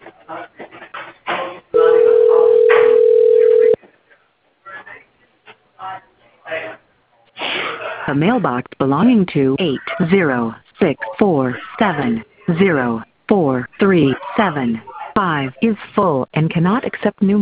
A mailbox belonging to 806470437 is full and cannot accept new